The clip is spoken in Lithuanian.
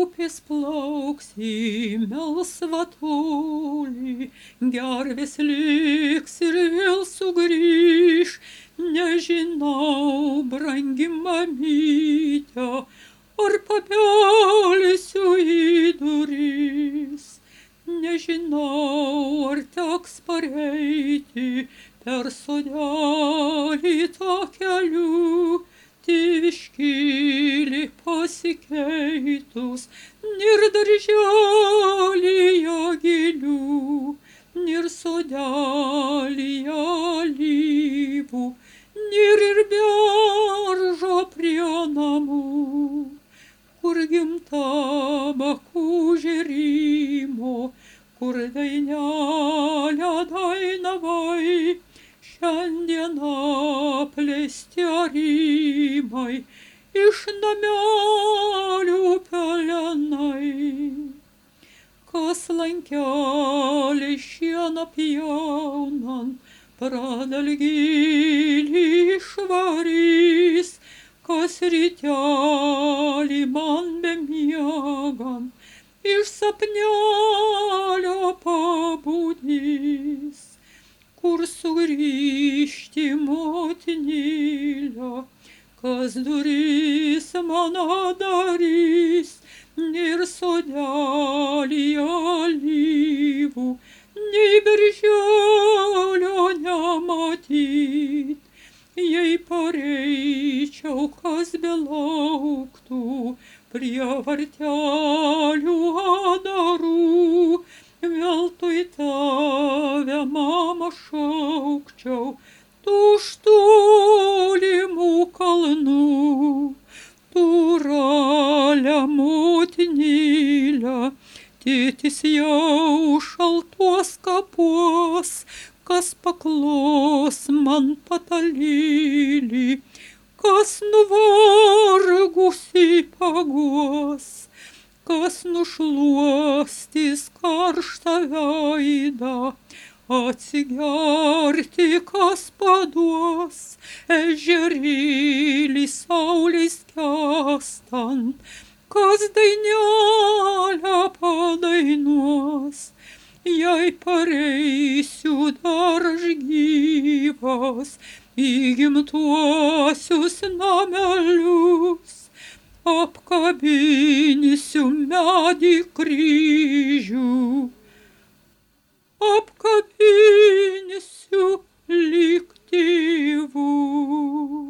upės plauksi melsvą tolį, gervės liks ir vėl sugrįš. Nežinau, brangi mamyte, ar pabelsiu į duris. Nežinau, ar teks pareiti per sodelį takeliu, tėviškėlė pasikeitus, nėr darželyje gėlių, nėr sodelyje alyvų, nėr ir beržo prie namų. Kur gimta bakūžė Rymo, kur dainelę dainavai, šiandien apleisti arimai, iš namelių pelenai. Kas lankelį šieną pjaunant, pradalgėlį išvarys, kas rytelį man bemiegant, iš sapnelio pabudys. Kur sugrįžti, motinėle, kas duris man darys, nėr sodelyje alyvų, nei berželio nematyt. Jei pareičiau, kas belauktų prie vartelių adarų, veltui tave, mama, šaukčiau, tu už tolimų kalnų. Tu ralią motinėlę, tėtis jau šaltuos kapuos, kas paklos man patalėlį, kas nuvargusi paguos, kas nušluostys karštą veidą, atsigerti kas paduos, ežerėlį saulės skęstant, kas dainelę padainuos. Jei pareisiu dar aš gyvas į gimtuosius namelius, apkabinsiu medį kryžių, apkabinsiu lyg tėvų.